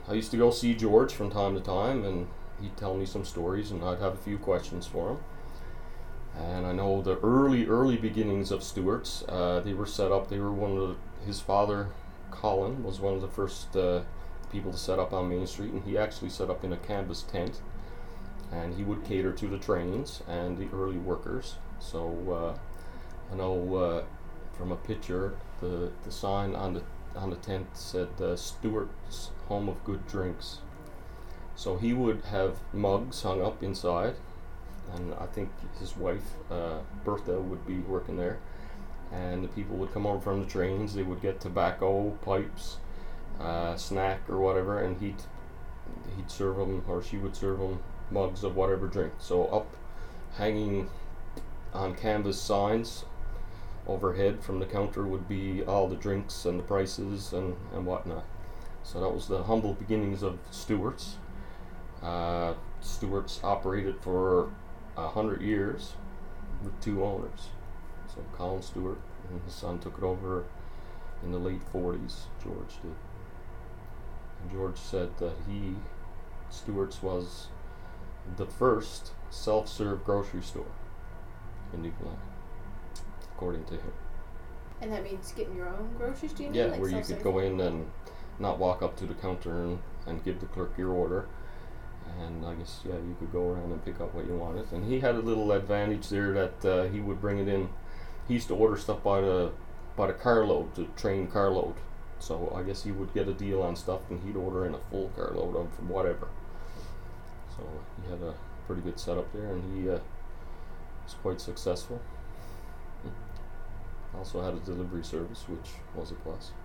I used to go see George from time to time, and he'd tell me some stories, and I'd have a few questions for him. And I know the early beginnings of Stewart's. They were set up. They were his father, Colin, was one of the first people to set up on Main Street, and he actually set up in a canvas tent, and he would cater to the trains and the early workers. So I know from a picture, the sign on the tent said Stewart's Home of Good Drinks. So he would have mugs hung up inside, and I think his wife Bertha would be working there, and the people would come over from the trains. They would get tobacco, pipes, snack or whatever, and he'd serve them, or she would serve them, mugs of whatever drink. So up hanging on canvas signs overhead from the counter would be all the drinks and the prices and whatnot. So that was the humble beginnings of Stewart's. Stewart's operated for 100 years with two owners. So Colin Stewart and his son took it over in the late 40s, George did. And George said that Stewart's was the first self-serve grocery store in Newfoundland, according to him. And that means getting your own groceries, do you mean? Yeah, like where you could go in and not walk up to the counter and give the clerk your order. And I guess, yeah, you could go around and pick up what you wanted. And he had a little advantage there that he would bring it in. He used to order stuff by the carload, the train carload. So I guess he would get a deal on stuff, and he'd order in a full carload of whatever. So he had a pretty good setup there, and he was quite successful. Also had a delivery service, which was a plus.